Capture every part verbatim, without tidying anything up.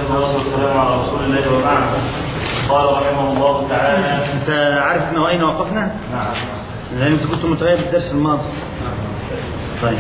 والصلاة والسلام على رسول الله وبعد. قال رحمه الله تعالى. أنت عارف إنه أين وقفنا؟ نعم. لأن أنت كنت متغيب الدرس الماضي. طيب.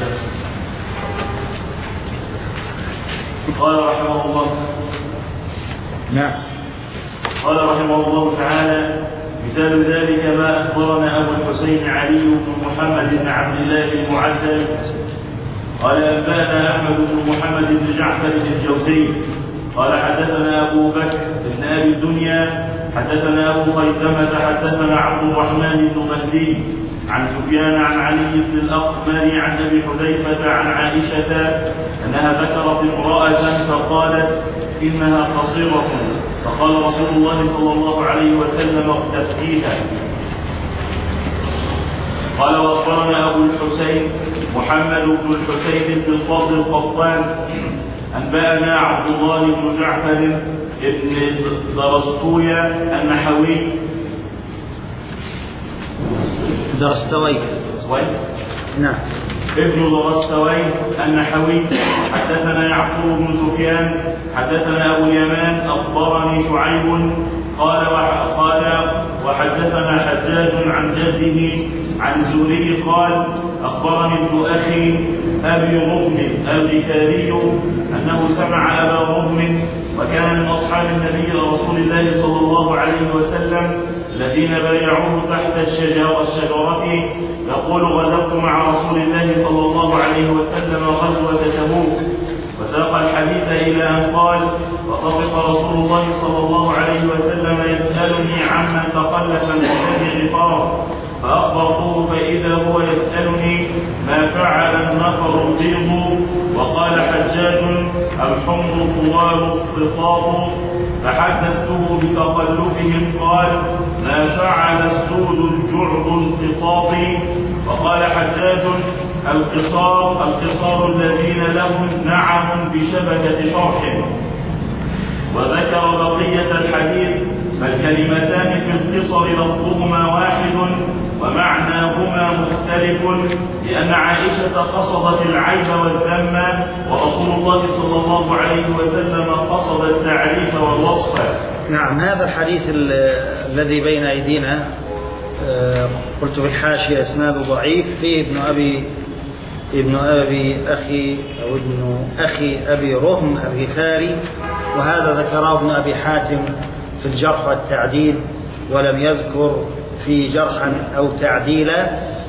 قال رحمه الله. نعم. قال رحمه الله تعالى: مثال ذلك ما أخبرنا أبو الحسين علي بن محمد بن عبد الله المعدل قال أنبأنا أحمد بن محمد بن جعفر الجوزي قال حدثنا أبو بكر بن أبي الدنيا حدثنا أبو خيثمة حدثنا عبد الرحمن بن مهدي عن سفيان عن علي بن الأقمر عن أبي حذيفة عن عائشة أنها ذكرت امرأة فقالت إنها قصيرة، فقال رسول الله صلى الله عليه وسلم اغتسليها. قال وأخبرنا أبو الحسين محمد بن الحسين بن الفضل القطان أنبأنا عبد الله بن جعفر بن درستويا النحوي درستوي نعم ابن درستوي النحوي حدثنا يعقوب بن سفيان حدثنا أبو اليمان أخبرني شعيب قال قال وحدثنا حجاج عن جده عن زهري قال أخبرني ابن أخي أبي رغم الغفاري أنه سمع أبا رغم وكان من أصحاب النبي رسول الله صلى الله عليه وسلم الذين بايعوه تحت الشجرة يقول غزوت مع رسول الله صلى الله عليه وسلم غزوة تبوك، وساق الحديث إلى أن قال وطفق رسول الله صلى الله عليه وسلم يسألني عمن تخلف من أهل غفار، فأخبرته فإذا هو يسألني ما فعل النفر البيض، وقال حجاج الحمر طوال الخطاب، فحدثته بتخلفهم قال ما فعل السود الجعد القطاط، وقال حجاج القصار القصار الذين لهم نعم بشبكة شرح. وذكر بقية الحديث فالكلمتان في القصر لفظهما واحد ومعناهما مختلف، لأن عائشة قصدت العيب والذم ورسول الله صلى الله عليه وسلم قصد التعريف والوصف. نعم. هذا الحديث الذي بين أيدينا قلت بالحاشية اسناده ضعيف، فيه ابن أبي ابن أبي أخي أو ابن أخي أبي رهم الغفاري، وهذا ذكره ابن أبي حاتم في الجرح والتعديل ولم يذكر في جرحا أو تعديلا.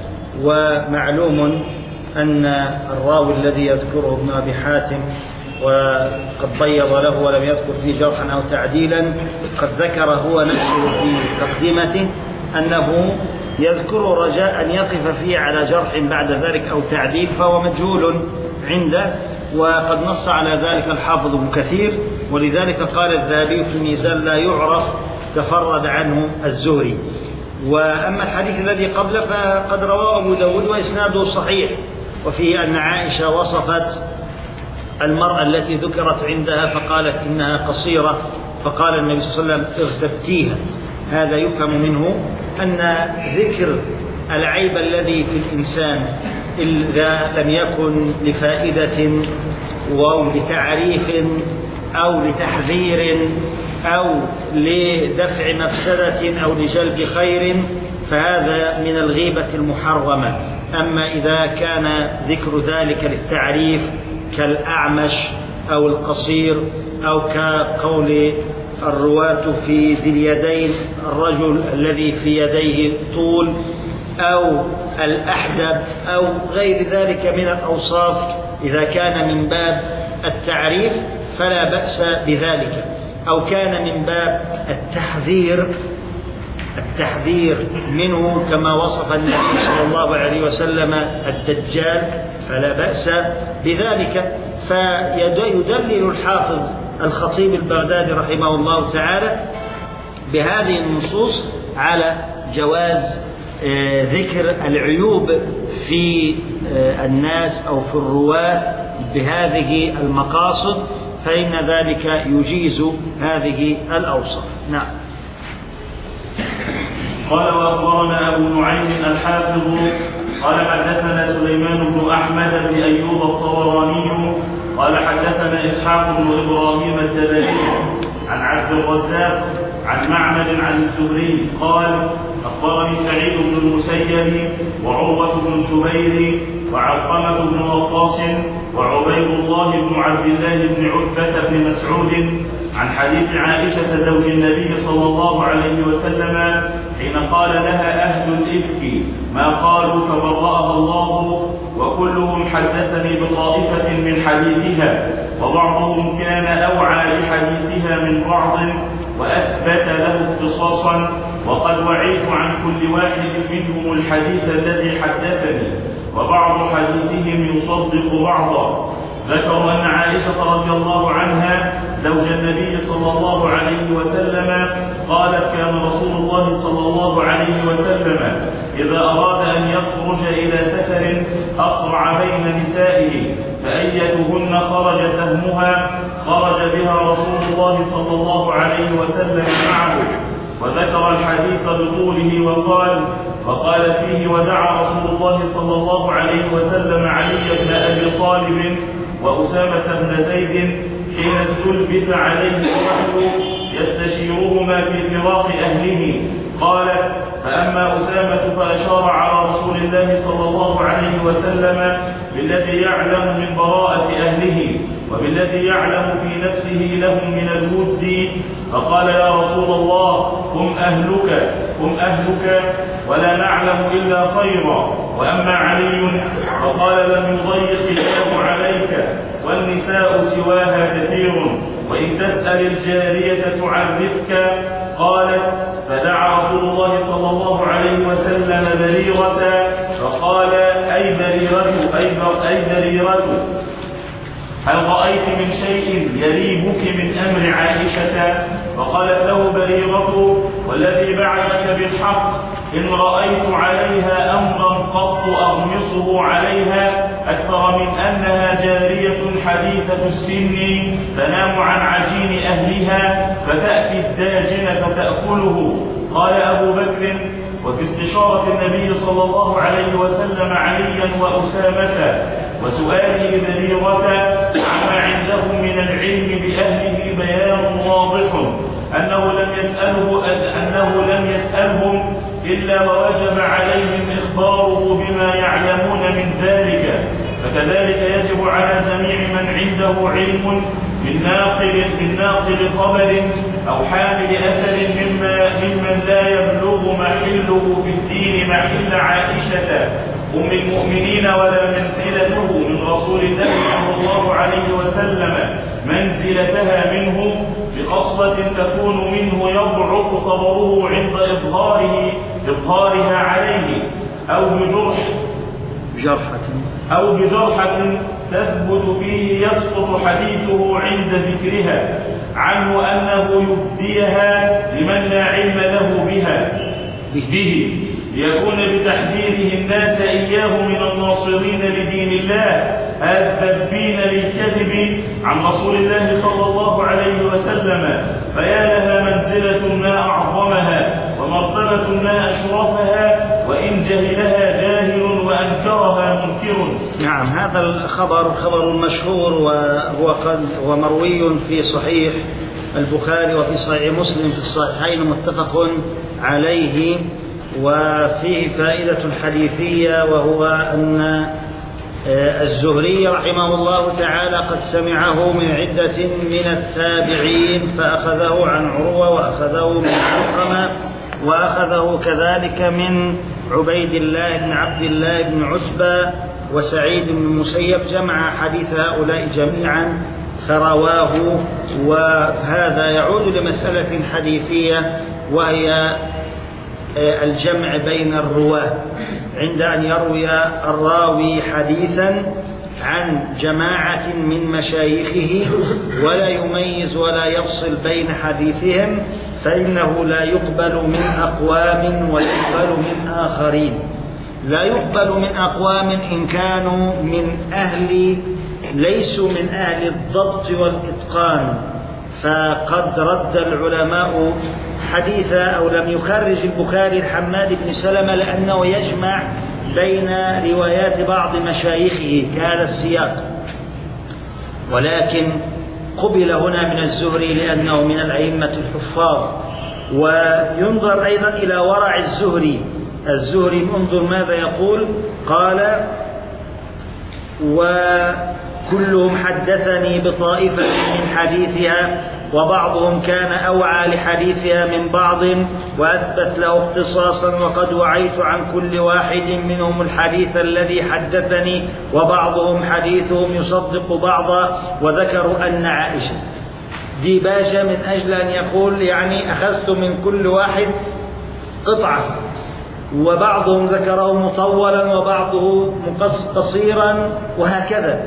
ومعلوم أن الراوي الذي يذكره ابن أبي حاتم وقد بيض له ولم يذكر فيه جرحا أو تعديلا قد ذكر هو نفسه في تقدمته أنه يذكر رجاء أن يقف فيه على جرح بعد ذلك أو تعديل، فهو مجهول عنده، وقد نص على ذلك الحافظ ابن كثير، ولذلك قال الذهبي في الميزان لا يعرف تفرد عنه الزهري. وأما الحديث الذي قبله فقد رواه أبو داود وإسناده صحيح، وفيه أن عائشة وصفت المرأة التي ذكرت عندها فقالت إنها قصيرة، فقال النبي صلى الله عليه وسلم اغتبتيها. هذا يفهم منه أن ذكر العيب الذي في الإنسان إذا لم يكن لفائدة أو لتعريف أو لتحذير أو لدفع مفسدة أو لجلب خير فهذا من الغيبة المحرمة. أما إذا كان ذكر ذلك للتعريف كالأعمش أو القصير أو كقول الرواة في ذي اليدين الرجل الذي في يديه طول أو الأحدب أو غير ذلك من الأوصاف، إذا كان من باب التعريف فلا بأس بذلك، أو كان من باب التحذير التحذير منه كما وصف النبي صلى الله عليه وسلم الدجال فلا بأس بذلك. فيدلل الحافظ الخطيب البغدادي رحمه الله تعالى بهذه النصوص على جواز ذكر العيوب في الناس أو في الرواة بهذه المقاصد، فإن ذلك يجيز هذه الأوصاف. نعم. قال وأخبرنا أبو نعيم الحافظ قال حدثنا سليمان بن أحمد بن أيوب الطبراني قال حدثنا إسحاق بن إبراهيم التبري عن عبد الرزاق عن معمر عن الزهري قال أخبرني سعيد بن المسيب وعروة بن الزبير وعلقمة بن وقاص وعبيد الله بن عبد الله بن عتبة بن مسعود عن حديث عائشة زوج النبي صلى الله عليه وسلم حين قال لها أهل الإفك ما قالوا فبرأها الله وكلهم حدثني بطائفة من حديثها وبعضهم كان أوعى بحديثها من بعض وأثبت له اختصاصا وقد وعيت عن كل واحد منهم الحديث الذي حدثني وبعض حديثهم يصدق بعضا. ذكروا أن عائشة رضي الله عنها زوج النبي صلى الله عليه وسلم قالت كان رسول الله صلى الله عليه وسلم إذا أراد أن يخرج إلى سفر أقرع بين نسائه فأيتهن خرج سهمها خرج بها رسول الله صلى الله عليه وسلم معه. وذكر الحديث بطوله وقال وقال فيه ودعا رسول الله صلى الله عليه وسلم علي بن أبي طالب وأسامة بن زيد حين استلبث عليه الوحي يستشيرهما في فراق أهله. قالت فأما أسامة فأشار على رسول الله صلى الله عليه وسلم بالذي يعلم من براءة أهله وبالذي يعلم في نفسه لهم من الود فقال يا رسول الله هم أهلك هم أهلك ولا نعلم إلا خيرا. وأما علي فقال لم يضيق الله عليك والنساء سواها كثير وإن تسأل الجارية تعرفك. قالت فدعا رسول الله صلى الله عليه وسلم بريرة فقال أي بريرة أي بريرة هل رأيت من شيء يريبك من أمر عائشة؟ فقالت له بريرة والذي بعثك بالحق إن رأيت عليها أمرا قط أغمصه عليها أكثر من أنها جارية حديثة السن تنام عن عجين أهلها فتأتي الداجن فتأكله. قال أبو بكر وفي استشارة النبي صلى الله عليه وسلم عليا وأسامة وسؤاله بريرة عما عندهم من العلم بأهله بيان واضح أنه لم يسأله أنه لم يسألهم إلا ووجب عليهم إخباره بما يعلمون من ذلك. فكذلك يجب على جميع من عنده علم من ناقل من ناقل خبر أو حامل أثر مما ممن لا يبلغ محله في الدين محل عائشة أم المؤمنين ولا منزلته من رسول الله صلى الله عليه وسلم منزلتها منه بخصلة تكون منه يضعف خبره عند إظهاره إظهارها عليه أو بجرح جرحة أو بجرحة تثبت فيه يسقط حديثه عند ذكرها عنه أنه يبديها لمن لا علم له بها به ليكون بتحذيره الناس إياه من الناصرين لدين الله الذبين للكذب عن رسول الله صلى الله عليه وسلم. فيا لها منزلة ما أعظمها ومرتبة ما أشرفها وإن جهلها جاهل وأنكرها منكر. نعم هذا الخبر خبر مشهور وهو قد هو مروي في صحيح البخاري وفي صحيح مسلم في الصحيحين متفق عليه وفيه فائدة حديثية وهو أن الزهري رحمه الله تعالى قد سمعه من عدة من التابعين فأخذه عن عروة وأخذه من علقمة وأخذه كذلك من عبيد الله بن عبد الله بن عتبة وسعيد بن المسيب جمع حديث هؤلاء جميعا فرواه. وهذا يعود لمسألة حديثية وهي الجمع بين الرواة عند أن يروي الراوي حديثا عن جماعة من مشايخه ولا يميز ولا يفصل بين حديثهم فإنه لا يقبل من أقوام ويقبل من آخرين. لا يقبل من أقوام إن كانوا من أهل ليسوا من أهل الضبط والإتقان فقد رد العلماء حديثا أو لم يخرج البخاري الحماد بن سلمة لأنه يجمع بين روايات بعض مشايخه كهذا السياق. ولكن قبل هنا من الزهري لأنه من الأئمة الحفاظ. وينظر أيضا إلى ورع الزهري. الزهري انظر ماذا يقول، قال: وكلهم حدثني بطائفة من حديثها، وبعضهم كان أوعى لحديثها من بعض وأثبت له اختصاصا، وقد وعيت عن كل واحد منهم الحديث الذي حدثني، وبعضهم حديثهم يصدق بعضا، وذكروا أن عائشة ديباجة من أجل أن يقول يعني أخذت من كل واحد قطعة، وبعضهم ذكره مطولا وبعضه قصيرا وهكذا.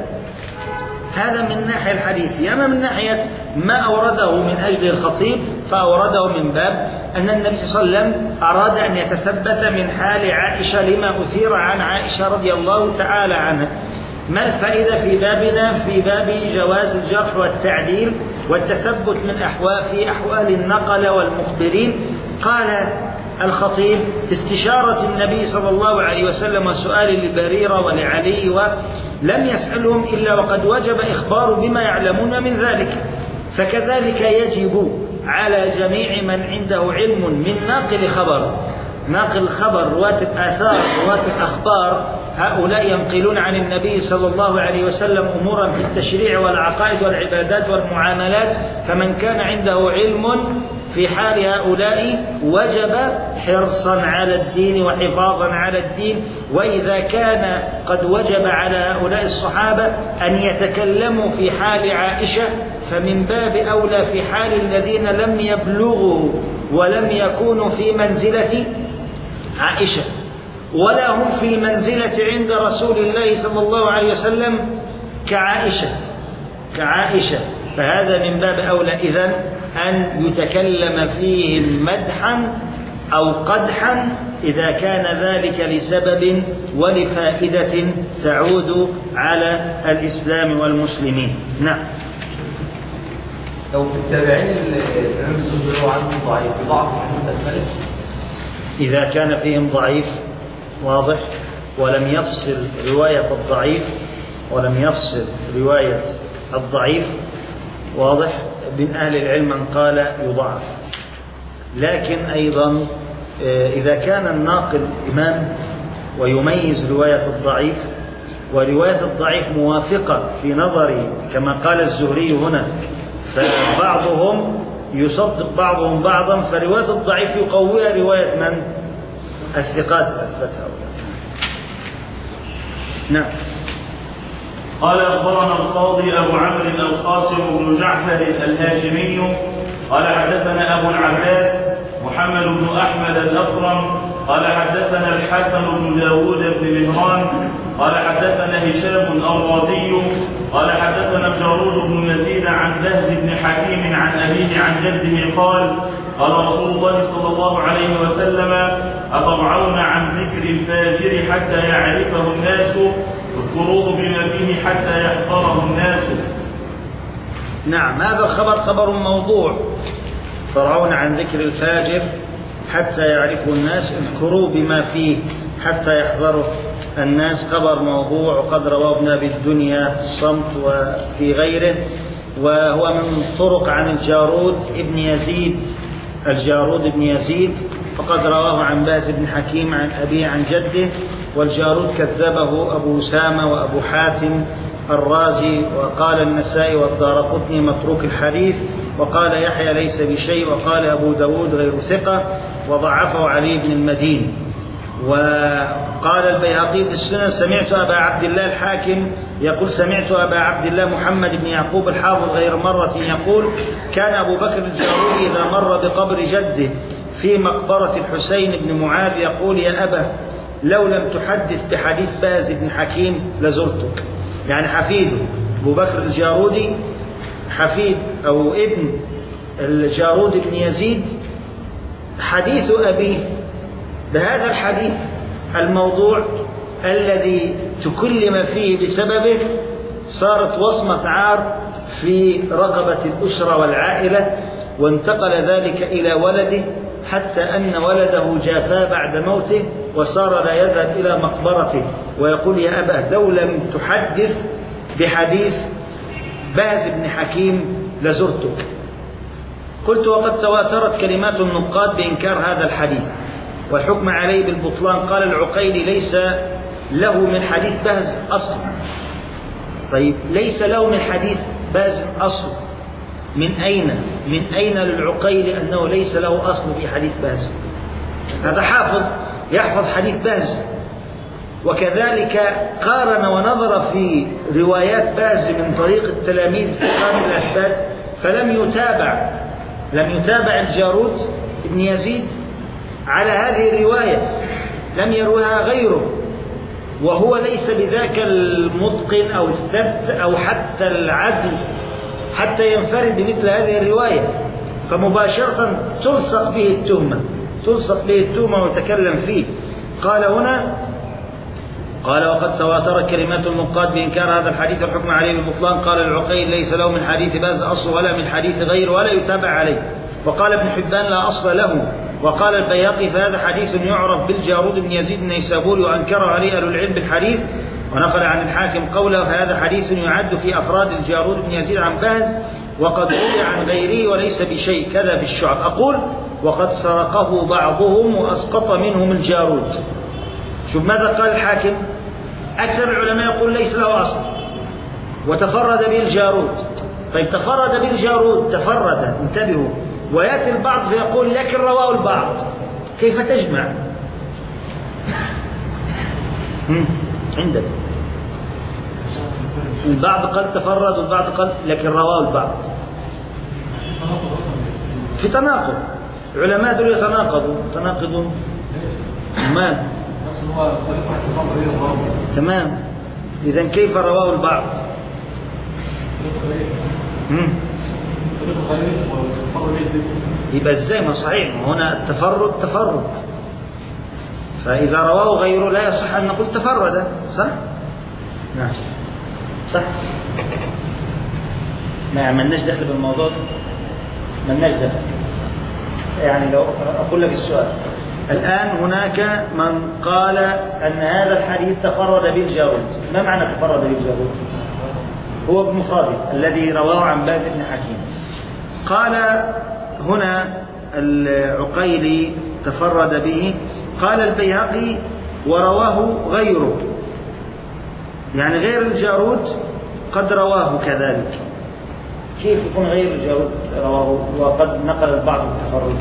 هذا من ناحية الحديث. أما من ناحية ما أورده من أجل الخطيب فأورده من باب أن النبي صلى الله عليه وسلم أراد أن يتثبت من حال عائشة لما أثير عن عائشة رضي الله تعالى عنها. ما الفائدة في بابنا في باب جواز الجرح والتعديل والتثبت من أحوال في أحوال النقل والمخبرين؟ قال الخطيب: في استشارة النبي صلى الله عليه وسلم وسؤال لبريرة ولعلي، ولم يسألهم إلا وقد وجب إخبار بما يعلمون من ذلك، فكذلك يجب على جميع من عنده علم من ناقل خبر ناقل الخبر رواة الآثار رواة الأخبار، هؤلاء ينقلون عن النبي صلى الله عليه وسلم أمورا في التشريع والعقائد والعبادات والمعاملات، فمن كان عنده علم في حال هؤلاء وجب حرصا على الدين وحفاظا على الدين. وإذا كان قد وجب على هؤلاء الصحابة أن يتكلموا في حال عائشة، فمن باب أولى في حال الذين لم يبلغوا ولم يكونوا في منزلة عائشة ولا هم في المنزلة عند رسول الله صلى الله عليه وسلم كعائشة كعائشة فهذا من باب أولى إذن أن يتكلم فيهم مدحا أو قدحا إذا كان ذلك لسبب ولفائدة تعود على الإسلام والمسلمين. نعم. لو في التابعين الإمام الزهري هو عنده ضعيف ضعف عند الملك، إذا كان فيهم ضعيف واضح ولم يفصل رواية الضعيف ولم يفصل رواية الضعيف واضح، من أهل العلم من قال يضعف. لكن أيضا إذا كان الناقل إمام ويميز رواية الضعيف ورواية الضعيف موافقة في نظري كما قال الزهري هنا، فبعضهم يصدق بعضهم بعضا، فرواية الضعيف يقويها رواية من؟ الثقات أثبتها. نعم. قال أخبرنا القاضي أبو عمرو القاسم بن جعفر الهاشمي قال حدثنا أبو العباس محمد بن أحمد الأصرم قال حدثنا الحسن بن داود بن مهران قال حدثنا هشام الرازي قال حدثنا الجارود بن يزيد عن بهز بن حكيم عن أبيه عن جده قال قال رسول الله صلى الله عليه وسلم: أتضعون عن ذكر الفاجر حتى يعرفه الناس، اذكروه بما فيه حتى يحضره الناس. نعم، هذا الخبر خبر موضوع. تضعون عن ذكر الفاجر حتى يعرفه الناس، اذكروه بما فيه حتى يحضره الناس، خبر موضوع. وقد رواه ابن أبي الدنيا الصمت وفي غيره، وهو من طرق عن الجارود ابن يزيد الجارود ابن يزيد فقد رواه عن باز بن حكيم عن أبيه عن جده، والجارود كذبه أبو أسامة وأبو حاتم الرازي، وقال النسائي والدارقطني متروك الحديث، وقال يحيى ليس بشيء، وقال أبو داود غير ثقة، وضعفه علي بن المدين. وقال البيهقي في السنن: سمعت أبا عبد الله الحاكم يقول سمعت أبا عبد الله محمد بن يعقوب الحافظ غير مرة يقول: كان أبو بكر الجارودي إذا مر بقبر جده في مقبرة الحسين بن معاذ يقول: يا أبا لو لم تحدث بحديث باز بن حكيم لزرتك. يعني حفيده أبو بكر الجارودي حفيد أو ابن الجارود بن يزيد، حديث أبيه بهذا الحديث الموضوع الذي تكلم فيه بسببه صارت وصمة عار في رقبة الأسرة والعائلة، وانتقل ذلك إلى ولده حتى أن ولده جافاه بعد موته، وصار لا يذهب إلى مقبرته ويقول: يا أبا لو لم تحدث بحديث باز بن حكيم لزرتك. قلت وقد تواترت كلمات النقاد بإنكار هذا الحديث والحكم عليه بالبطلان. قال العقيلي ليس له من حديث باز أصل. طيب ليس له من حديث باز أصل، من أين من أين للعقيلي أنه ليس له أصل في حديث باز؟ هذا حافظ يحفظ حديث باز. وكذلك قارن ونظر في روايات باز من طريق التلاميذ في قرن الأحفاد فلم يتابع لم يتابع الجارود بن يزيد على هذه الرواية، لم يروها غيره، وهو ليس بذاك المتقن أو الثبت أو حتى العدل حتى ينفرد بمثل هذه الرواية، فمباشرة تلصق به التهمة تلصق به التهمة وتكلم فيه. قال هنا قال وقد تواتر كلمات النقاد بإنكار هذا الحديث والحكم عليه بالبطلان. قال العقيل ليس له من حديث باز أصل ولا من حديث غيره ولا يتابع عليه. وقال ابن حبان لا أصل له. وقال البيهقي فهذا حديث يعرف بالجارود بن يزيد النيسابوري وأنكره عليه أهل العلم بالحديث، ونقل عن الحاكم قوله فهذا حديث يعد في أفراد الجارود بن يزيد عن باز وقد روي عن غيره وليس بشيء كذا في الشعب. أقول وقد سرقه بعضهم وأسقط منهم الجارود. شوف ماذا قال الحاكم؟ أكثر العلماء يقول ليس له أصل وتفرد به الجارود. طيب تفرد به الجارود تفرد انتبهوا، ويأتي البعض فيقول لكن رواه البعض. كيف تجمع؟ عندك البعض قال تفرد والبعض قال لكن رواه البعض، في تناقض. علماء دول يتناقضوا تناقضون تمام تمام. إذا كيف رواه البعض؟ يبقى ازاي؟ ما صحيح هنا التفرد تفرد، فإذا رواه غيره لا يصح أن نقول تفرد. صح؟ نعم صح. ما عملناش دخل بالموضوع ده، ما لناش دخل. يعني لو أقول لك السؤال الآن، هناك من قال أن هذا الحديث تفرد به الجارود. ما معنى تفرد به الجارود؟ هو ابن خالد الذي رواه عن باز بن حكيم. قال هنا العقيلي تفرد به. قال البيهقي ورواه غيره، يعني غير الجارود قد رواه كذلك. كيف يكون غير الجارود رواه وقد نقل البعض التفرد؟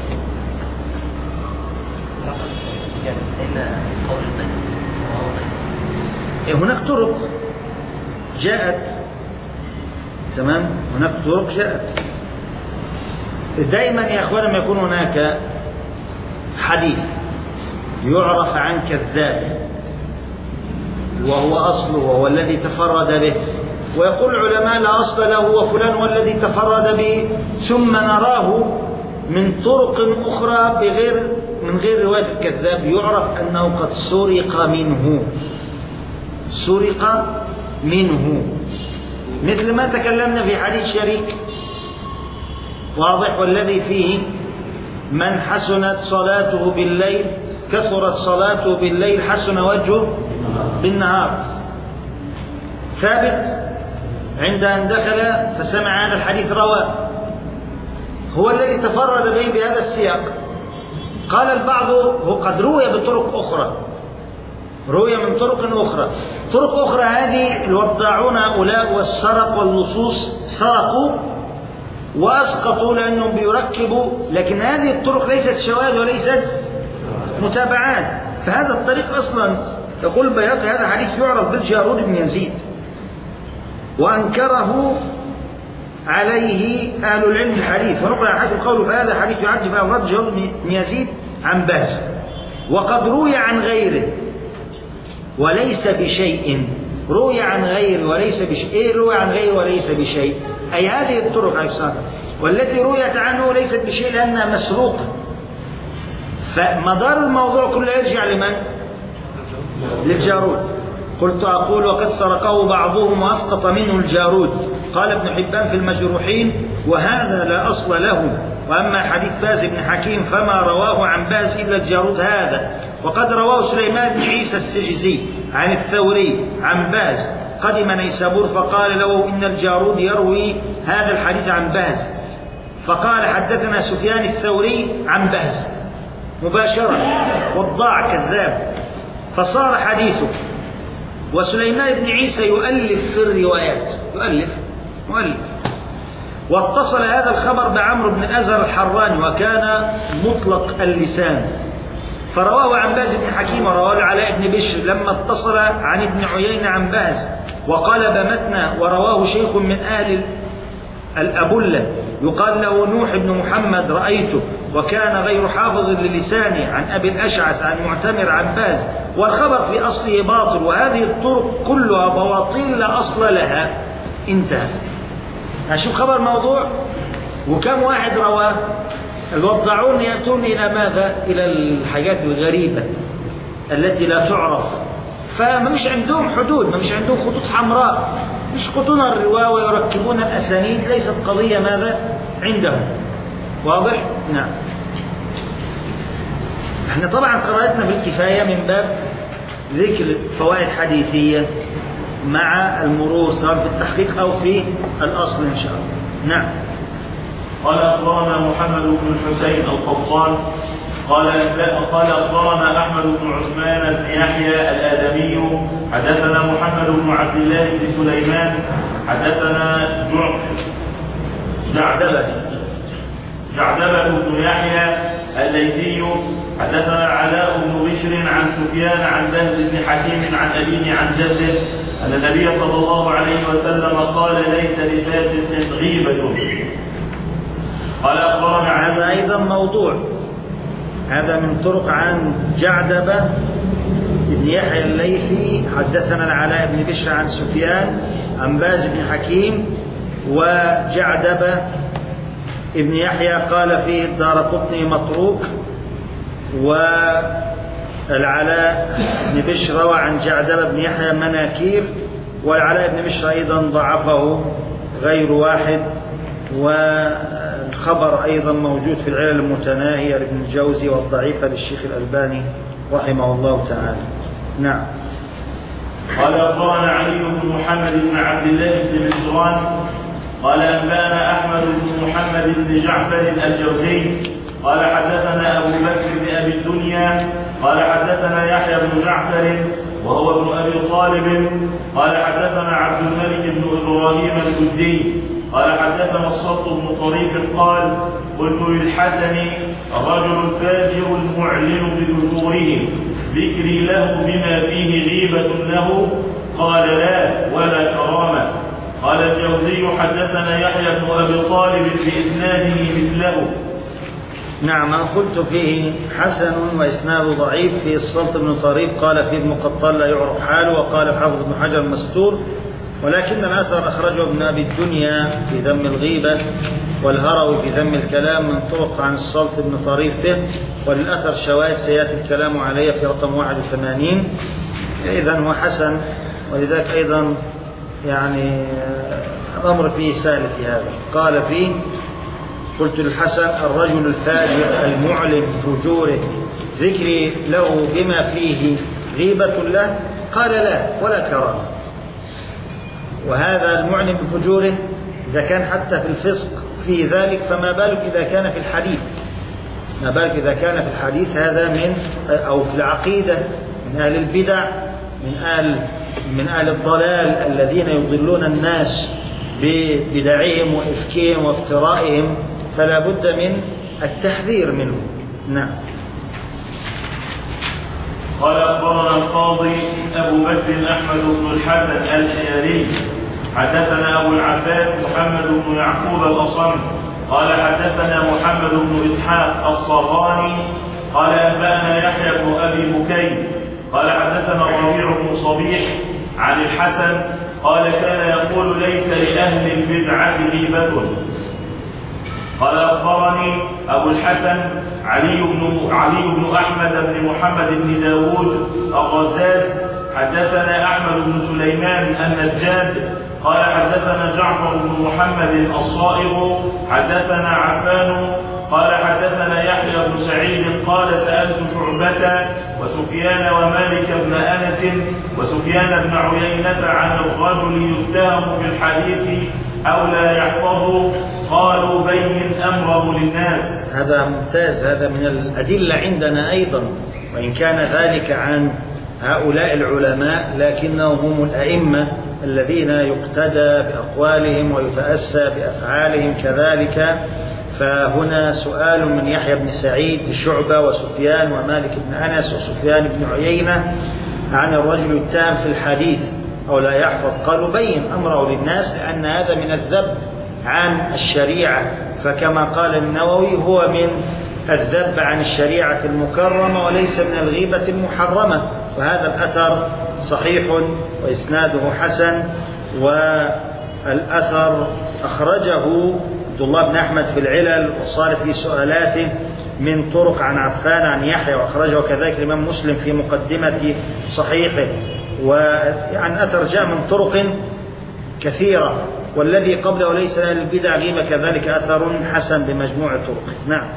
هناك طرق جاءت تمام، هناك طرق جاءت. دائما يا اخوان لما يكون هناك حديث يعرف عن كذاب وهو أصله وهو الذي تفرد به، ويقول العلماء لا أصل له وفلان هو الذي تفرد به، ثم نراه من طرق أخرى بغير من غير رواية الكذاب، يعرف أنه قد سرق منه سرق منه مثل ما تكلمنا في حديث شريك واضح، والذي فيه من حسنت صلاته بالليل كثرت صلاته بالليل حسن وجهه بالنهار. ثابت عند أن دخل فسمع هذا الحديث رواه، هو الذي تفرد به بهذا السياق. قال البعض هو قد روي بطرق أخرى، روي من طرق أخرى. طرق أخرى هذه الوضاعون هؤلاء والسرق واللصوص سرقوا وأسقطوا لأنهم بيركبوا، لكن هذه الطرق ليست شواذ وليست متابعات. فهذا الطريق أصلا يقول البيهقي هذا حديث يعرف بالجارود بن يزيد، وأنكره عليه أهل العلم الحديث. ونقل عن حاكم قوله فهذا حديث يعد في أفراد جارود بن يزيد عن باز، وقد روي عن غيره وليس بشيء. روي عن غيره وليس بشيء. إيه روي عن غيره وليس بشيء؟ أي هذه الطرق عليه الصلاة، والتي رويت عنه ليست بشيء لأنها مسروقة. فمدار الموضوع كله يرجع لمن؟ للجارود. قلت أقول وقد سرقه بعضهم وأسقط منه الجارود. قال ابن حبان في المجروحين وهذا لا أصل له. وأما حديث باز بن حكيم فما رواه عن باز إلا الجارود هذا. وقد رواه سليمان بن عيسى السجزي عن الثوري عن باز قدم نيسابور فقال له إن الجارود يروي هذا الحديث عن بهز، فقال حدثنا سفيان الثوري عن بهز مباشرة، وضاع كذاب، فصار حديثه. وسليمان بن عيسى يؤلف في الروايات، يؤلف مؤلف. واتصل هذا الخبر بعمرو بن أزهر الحراني وكان مطلق اللسان، فرواه عن باز بن حكيم ورواه علاء بن بشر لما اتصل عن ابن عيينة عن باز، وقال بمتنا ورواه شيخ من أهل الأبلة يقال له نوح بن محمد رأيته، وكان غير حافظ للسانه، عن أبي الأشعث عن معتمر عن باز، والخبر في أصله باطل، وهذه الطرق كلها بواطيل لا أصل لها. انتهى. أشوف خبر موضوع وكم واحد رواه. الوضاعون يأتون إلى ماذا؟ إلى الحاجات الغريبة التي لا تعرف، فما مش عندهم حدود، ما مش عندهم خطوط حمراء، يسقطون الرواية ويركبون الأسانيد، ليست قضية ماذا عندهم. واضح؟ نعم. احنا طبعا قراءتنا بالكفاية من باب ذكر فوائد حديثية مع المرور سواء في التحقيق أو في الأصل إن شاء الله. نعم. قال أخبرنا محمد بن الحسين القطان قال قال أخبرنا أحمد بن عثمان بن يحيى الآدمي حدثنا محمد بن عبد الله بن سليمان حدثنا جعدبة جعدبة بن يحيى الليثي حدثنا علاء بن بشر عن سفيان عن بهز بن حكيم عن أبيه عن جده أن النبي صلى الله عليه وسلم قال ليس لفاسق غيبة. قال أخبرنا هذا أيضا موضوع، هذا من طرق عن جعدبة بن يحيى الليثي حدثنا العلاء بن بشر عن سفيان عن باز بن حكيم، وجعدبة ابن يحيى قال فيه الدارقطني متروك، والعلاء بن بشر روى عن جعدبة بن يحيى مناكير، والعلاء بن بشر أيضا ضعفه غير واحد، والخبر أيضا موجود في العلل المتناهية لابن الجوزي والضعيفة للشيخ الألباني رحمه الله تعالى. نعم. قال أخبرنا علي بن محمد بن عبد الله بن مسران قال أنبأنا أحمد بن محمد بن جعفر الجوزي قال حدثنا أبو بكر بن أبي الدنيا قال حدثنا يحيى بن جعفر وهو ابن أبي طالب قال حدثنا عبد الملك بن إبراهيم الكدي قال حدثنا الصلت بن طريف قال قلت للحسن الرجل الفاجر المعلن بفجوره ذكري له بما فيه غيبة له؟ قال لا ولا كرامة. قال الجوزي حدثنا يحيى بن أبي طالب بإسناده مثله. نعم. أنا قلت فيه حسن وإسناده ضعيف. في الصلت بن طريف قال فيه ابن قطان لا يعرف حاله، وقال حافظ بن حجر مستور، ولكن الأثر أخرجه ابن أبي الدنيا في ذم الغيبة، والهروي في ذم الكلام من طرق عن الصلت بن طريف به، وللأثر شواهد سيأتي الكلام عليه في رقم واحد وثمانين. إذن هو حسن، ولذلك أيضا يعني الأمر فيه سهل في هذا. قال فيه قلت للحسن الرجل الفاجر المعلن بفجوره ذكري له بما فيه غيبة له؟ قال لا ولا كرامة. وهذا المعلن بفجوره إذا كان حتى في الفسق في ذلك، فما بالك إذا كان في الحديث، ما بالك إذا كان في الحديث هذا من أو في العقيدة من أهل البدع، من أهل من أهل الضلال الذين يضلون الناس ببدعهم وإفكهم وافترائهم، فلا بد من التحذير منه. نعم. قال أخبرنا القاضي أبو بكر أحمد بن الحسن الحياري حدثنا أبو العباس محمد بن يعقوب الأصم قال حدثنا محمد بن إسحاق الصغاني قال أنبأنا يحيى بن أبي بكير قال حدثنا الربيع بن صبيح عن الحسن قال كان يقول ليس لأهل البدعة غيبة. قال أخبرني أبو الحسن علي بن علي بن أحمد بن محمد بن داود الرزاز حدثنا أحمد بن سليمان النجاد قال حدثنا جعفر بن محمد الصائغ حدثنا عفان قال حدثنا يحيى بن سعيد قال سألت شعبة وسفيان ومالك بن أنس وسفيان بن عيينة عن الرجل يتهم بالحديث أو لا يحفظه قالوا بين أمره للناس. هذا ممتاز، هذا من الأدلة عندنا أيضا، وإن كان ذلك عن هؤلاء العلماء لكنهم هم الأئمة الذين يقتدى بأقوالهم ويتأسى بأفعالهم كذلك. فهنا سؤال من يحيى بن سعيد شعبة وسفيان ومالك بن أنس وسفيان بن عيينة عن الرجل يتهم في الحديث أو لا يحفظ قالوا بين أمره للناس، لأن هذا من الذب عن الشريعة، فكما قال النووي هو من الذب عن الشريعة المكرمة وليس من الغيبة المحرمة. وهذا الأثر صحيح وإسناده حسن، والأثر أخرجه عبد الله بن أحمد في العلل وصار في سؤالاته من طرق عن عفان عن يحيى، وأخرجه كذلك الإمام مسلم في مقدمة صحيحه. ويعني أثر جاء من طرق كثيرة، والذي قبله ليس أهل البدع غيبة كذلك أثر حسن بمجموع طرقه. نعم.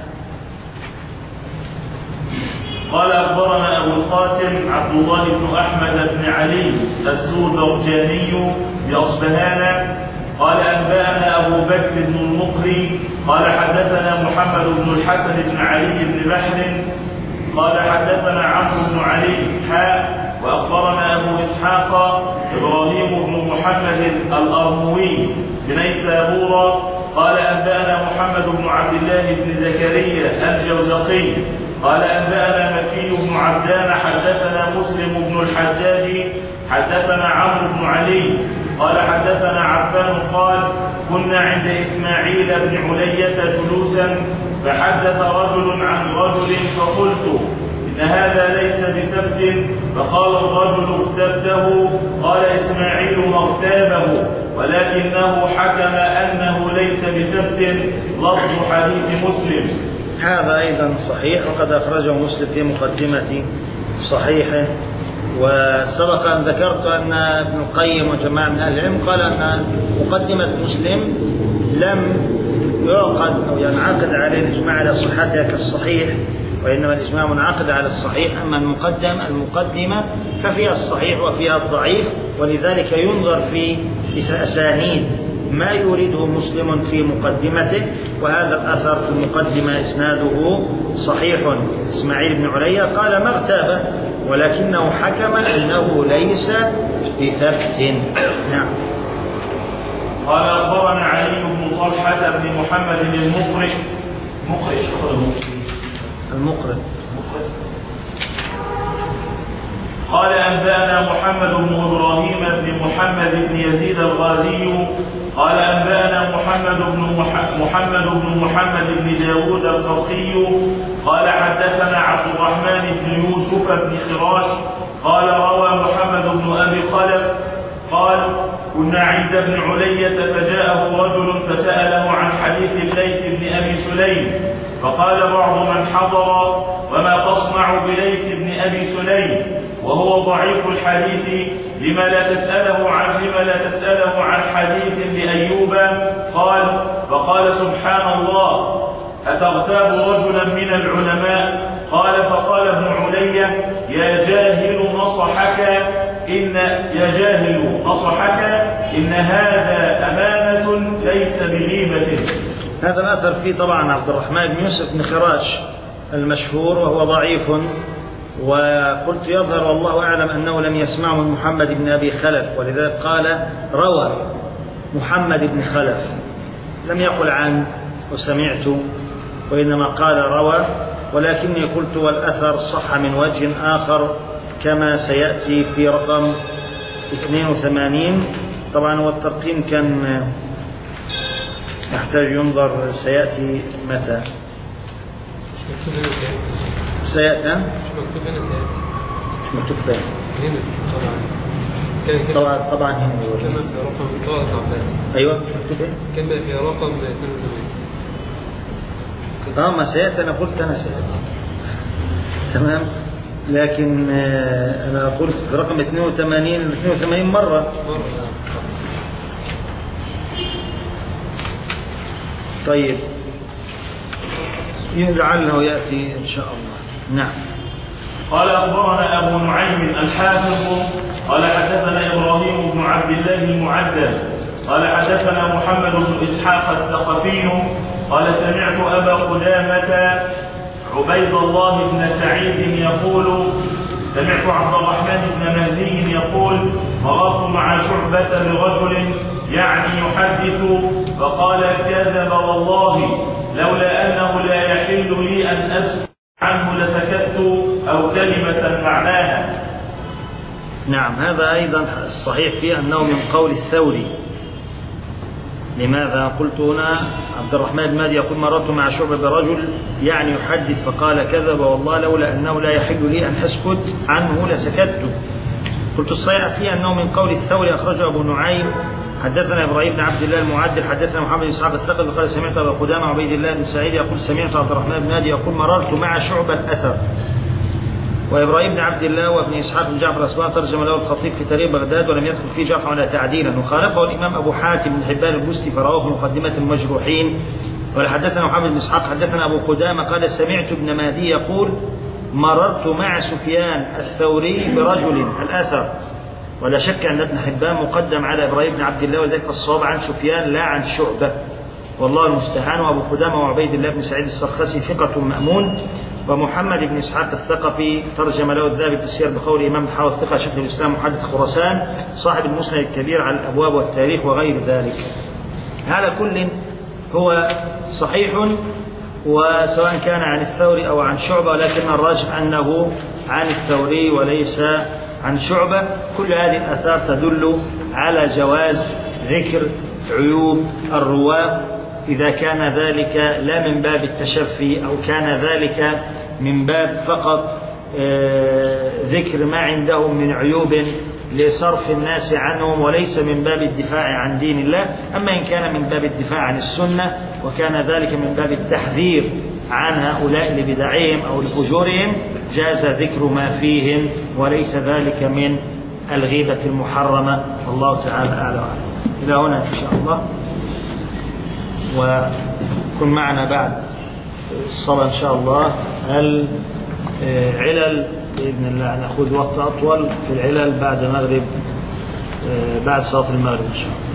قال أخبرنا أبو القاسم عبد الله بن أحمد بن علي السودرجاني بأصبهان قال أنبأنا أبو بكر بن المقري قال حدثنا محمد بن الحسن بن علي بن بحر قال حدثنا عمرو بن علي حاء وأخبرنا أبو إسحاق إبراهيم بن محمد الأرموي بنيسابور قال أنبأنا محمد بن عبد الله بن زكريا الجوزقي قال أنبأنا مكي بن عبدان حدثنا مسلم بن الحجاج حدثنا عمرو بن علي قال حدثنا عفان قال كنا عند إسماعيل بن علية جلوسا فحدث رجل عن رجل فقلت إن هذا ليس بسبت، فقال الرجل اغتبته، قال إسماعيل ما اغتابه ولكنه حكم أنه ليس بسبت، لفظ حديث مسلم. هذا أيضا صحيح، وقد أخرجه مسلم في مقدمة صحيحه. وسبق أن ذكرت أن ابن القيم وجماعة من أهل العلم قال أن مقدمة مسلم لم يعقد أو ينعقد عليه الإجماع على صحتها كالصحيح، وإنما الإجماع منعقد على الصحيح. أما المقدم المقدمة ففيها الصحيح وفيها الضعيف، ولذلك ينظر في أسانيد ما يريده مسلم في مقدمته. وهذا الأثر في المقدمة إسناده صحيح. إسماعيل بن علية قال ما اغتابه ولكنه حكم أنه ليس بثبت. نعم. قال أخبرنا علي بن طلحة بن محمد المقرئ مقرئ المقرئ قال أنبأنا محمد بن إبراهيم بن محمد بن يزيد الغازي قال أنبأنا محمد بن محمد بن محمد بن داود القرقي قال حدثنا عبد الرحمن بن يوسف بن خراش قال روى محمد بن أبي خلف قال كنا عند ابن علية فجاءه رجل فسأله عن حديث الليث بن أبي سليم، فقال بعض من حضر وما تصنع بليث بن أبي سليم وهو ضعيف الحديث، لما لا تسأله عن لما لا تسأله عن حديث لأيوب؟ قال فقال سبحان الله أتغتاب رجلا من العلماء؟ قال فقال ابن علية يا جاهل نصحك إن يا جاهل نصحك إن هذا أمانة ليس بغيبة. هذا الأثر فيه طبعا عبد الرحمن بن يوسف بن خراش المشهور وهو ضعيف، وقلت يظهر والله أعلم أنه لم يسمعه من محمد بن أبي خلف، ولذلك قال روى محمد بن خلف، لم يقل عن وسمعت، وإنما قال روى. ولكني قلت والأثر صح من وجه آخر كما سيأتي في رقم اثنين وثمانين. طبعا والترقيم كان يحتاج ينظر سيأتي متى سيأتي مش مكتوب فين طبعا طبعا هنا أيوة مكتوب إيه كان في رقم اه ما سيأتي أنا قلت أنا سيأتي تمام، لكن أنا قلت في رقم اثنين وثمانين اثنين وثمانين مرة. طيب لعله يأتي إن شاء الله. نعم. قال أخبرنا أبو نعيم الحافظ قال حدثنا إبراهيم بن عبد الله المعدل قال حدثنا محمد بن إسحاق الثقفي قال سمعت أبا قدامة عبيد الله بن سعيد يقول سمعت عبد الرحمن بن مهدي يقول مررت مع شعبة برجل يعني يحدث فقال كذب والله لولا أنه لا يحل لي أن أسكت عنه لسكت أو كلمة معناها. نعم، هذا أيضا الصحيح فيه أنه من قول الثوري. لماذا قلت هنا؟ عبد الرحمن بن مهدي يقول مررت مع شعبة برجل يعني يحدث فقال كذب والله لولا أنه لا يحل لي أن أسكت عنه لسكت. قلت الصحيح فيه أنه من قول الثوري أخرجه أبو نعيم. حدثنا إبراهيم بن عبد الله المعدل حدثنا محمد بن إسحاق الثقفي قال سمعت أبا قدامة عبيد الله بن سعيد يقول سمعت عبد الرحمن بن مهدي يقول مررت مع شعبة الأثر. وإبراهيم بن عبد الله وابن إسحاق بن جعفر الأصبهاني ترجم له الخطيب في تاريخ بغداد ولم يدخل فيه جرحا ولا تعديلا، وخالفه الإمام أبو حاتم بن حبان البستي فرواه في مقدمة المجروحين. وحدثنا محمد بن إسحاق حدثنا أبو قدامة قال سمعت ابن مهدي يقول مررت مع سفيان الثوري برجل الأثر. ولا شك أن ابن حبان مقدم على إبراهيم بن عبد الله وذلك الصواب عن سفيان لا عن شعبة والله المستعان. وأبو قدامة وعبيد الله بن سعيد السرخسي ثقة مأمون. ومحمد بن إسحاق الثقفي ترجم له الذهبي في السير بقول إمام الحافظ الثقة شيخ الإسلام محدث خراسان صاحب المسند الكبير على الأبواب والتاريخ وغير ذلك. هذا كل هو صحيح وسواء كان عن الثوري أو عن شعبة، ولكن الراجح أنه عن الثوري وليس عن شعبة. كل هذه الآثار تدل على جواز ذكر عيوب الرواة إذا كان ذلك لا من باب التشفي أو كان ذلك من باب فقط ذكر ما عندهم من عيوب لصرف الناس عنهم وليس من باب الدفاع عن دين الله. أما إن كان من باب الدفاع عن السنة وكان ذلك من باب التحذير عن هؤلاء لبدعهم أو لفجورهم جاز ذكر ما فيهم وليس ذلك من الغيبة المحرمة. والله تعالى أعلم. إلى هنا إن شاء الله، وكن معنا بعد الصلاة إن شاء الله العلل بإذن الله. نأخذ وقت أطول في العلل بعد مغرب بعد صلاة المغرب إن شاء الله.